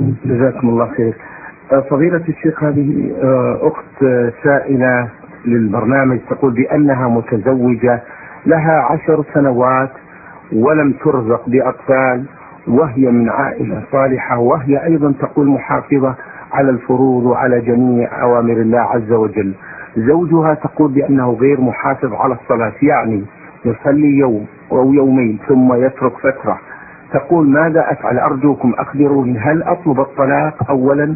جزاكم الله خير. فضيلة الشيخ، هذه أخت سائلة للبرنامج تقول بأنها متزوجة لها 10 سنوات ولم ترزق بأطفال، وهي من عائلة صالحة، وهي أيضا تقول محافظة على الفروض وعلى جميع أوامر الله عز وجل. زوجها تقول بأنه غير محافظ على الصلاة، يعني يصلي يوم أو يومين ثم يترك فترة. تقول ماذا أفعل؟ أرجوكم أخبروني، هل أطلب الطلاق أولا؟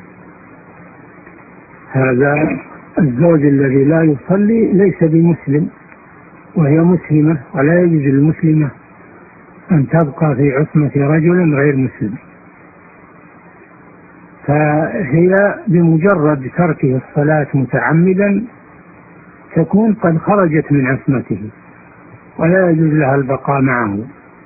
هذا الزوج الذي لا يصلي ليس بمسلم، وهي مسلمة، ولا يجوز للمسلمة أن تبقى في عصمة رجل غير مسلم. فهي بمجرد تركه الصلاة متعمدا تكون قد خرجت من عصمته، ولا يجوز لها البقاء معه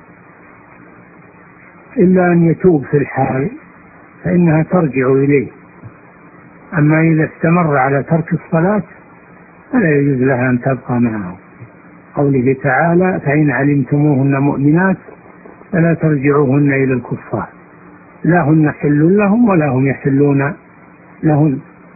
إلا أن يتوب في الحال فإنها ترجع إليه. أما إذا استمر على ترك الصلاة فلا يجوز لها أن تبقى معه. قوله تعالى: فإن علمتموهن مؤمنات فلا ترجعوهن إلى الكفار، لا هن حل لهم ولا هم يحلون لهن.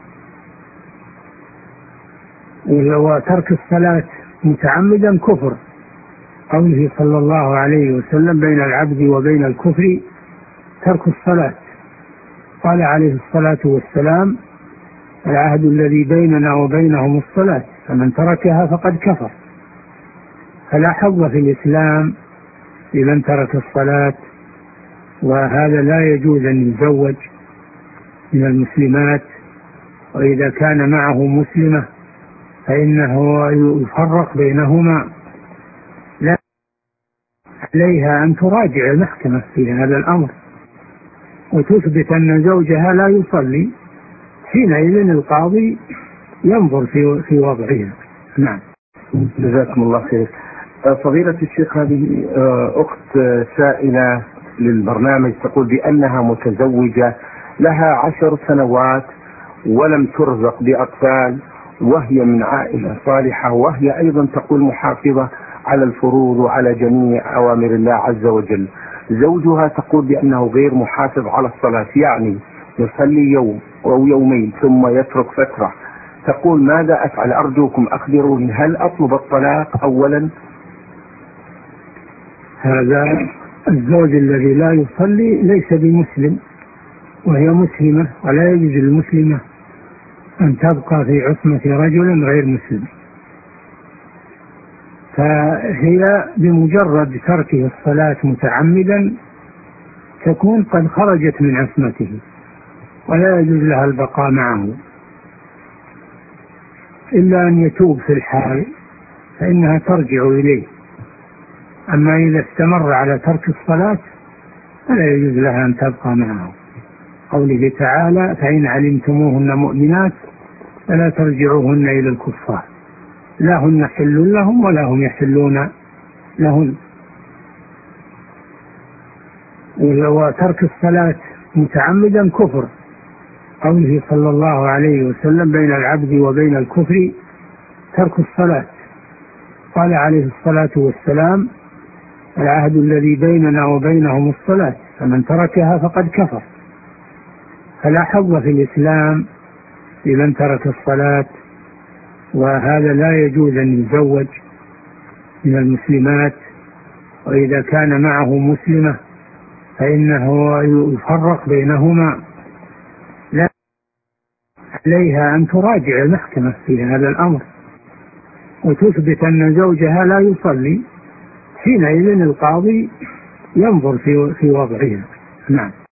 وترك الصلاة متعمدا كفر. قوله صلى الله عليه وسلم: بين العبد وبين الكفر ترك الصلاة. قال عليه الصلاة والسلام: العهد الذي بيننا وبينهم الصلاة، فمن تركها فقد كفر. فلا حظ في الإسلام لمن ترك الصلاة، وهذا لا يجوز أن يزوج من المسلمات. وإذا كان معه مسلمة فإنه يفرق بينهما، لا عليها أن تراجع المحكمة في هذا الأمر وتثبت أن زوجها لا يصلي، حينئذ القاضي ينظر في وضعها. نعم. جزاكم الله خير. فضيلة الشيخ، هذه أخت سائلة للبرنامج تقول بأنها متزوجة لها 10 سنوات ولم ترزق بأطفال، وهي من عائلة صالحة، وهي أيضا تقول محافظة على الفروض وعلى جميع أوامر الله عز وجل. زوجها تقول بأنه غير محافظ على الصلاة، يعني يصلي يوم أو يومين ثم يترك فترة. تقول ماذا أفعل؟ أرجوكم أخبروني، هل أطلب الطلاق أولا؟ هذا الزوج الذي لا يصلي ليس بمسلم، وهي مسلمة، ولا يجوز للمسلمة أن تبقى في عصمة رجل غير مسلم. فهي بمجرد تركه الصلاة متعمدا تكون قد خرجت من عصمته، ولا يجوز لها البقاء معه إلا أن يتوب في الحال فإنها ترجع إليه. أما إذا استمر على ترك الصلاة فلا يجوز لها أن تبقى معه. قوله تعالى: فإن علمتموهن مؤمنات فلا ترجعوهن إلى الكفار، لا هن حل لهم ولا هم يحلون لهن. وترك الصلاة متعمدا كفر. قوله صلى الله عليه وسلم: بين العبد وبين الكفر ترك الصلاة. قال عليه الصلاة والسلام: العهد الذي بيننا وبينهم الصلاة، فمن تركها فقد كفر. فلا حظ في الإسلام لمن ترك الصلاة، وهذا لا يجوز أن يزوج من المسلمات. وإذا كان معه مسلمة فإنه يفرق بينهما، لا عليها أن تراجع المحكمة في هذا الأمر وتثبت أن زوجها لا يصلي، حينئذ القاضي ينظر في وضعها. نعم.